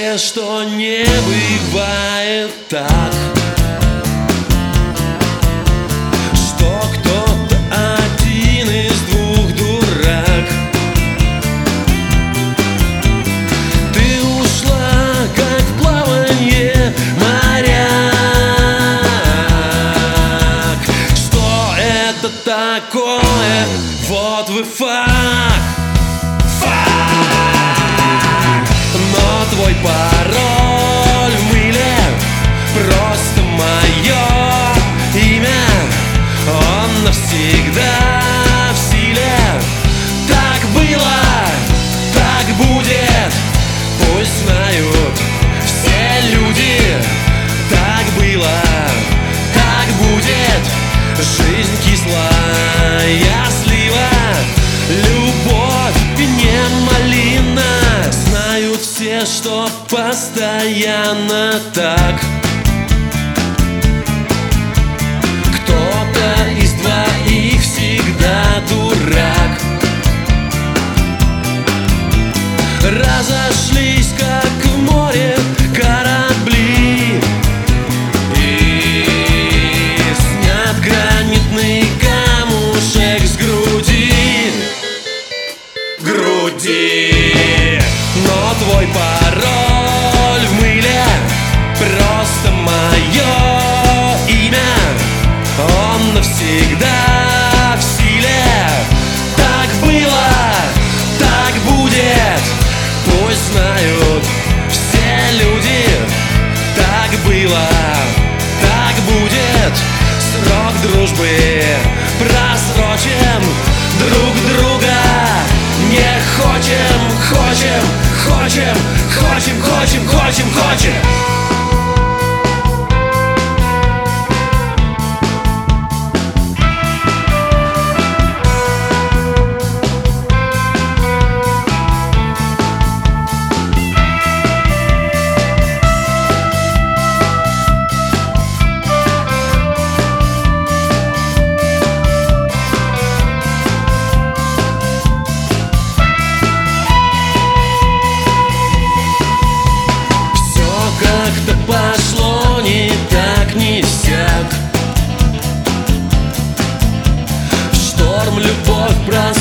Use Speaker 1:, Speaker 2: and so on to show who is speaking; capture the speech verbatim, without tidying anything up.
Speaker 1: все, что не бывает так, что кто-то один из двух дурак. Ты ушла, как в плаванье моряк. Что это такое? Вот вы факт. Но твой пароль в мыле просто мое имя. Он навсегда в силе. Так было, так будет, пусть знают все люди. Так было, так будет. Жизнь кислая слива, любовь не малина. Знают все, что постоянно так. Кто-то из двоих всегда дурак. Разошлись, как в море корабли, и снят гранитный камушек с груди. Груди. Но твой пароль в мыле просто мое имя. Он навсегда в силе. Так было, так будет, пусть знают все люди. Так было, так будет. Срок дружбы просрочим, друг друга не хочем, хочем, хочем, хочем, хочем, хочем, хочем. Как-то пошло не так, не сяк. В шторм любовь бросает.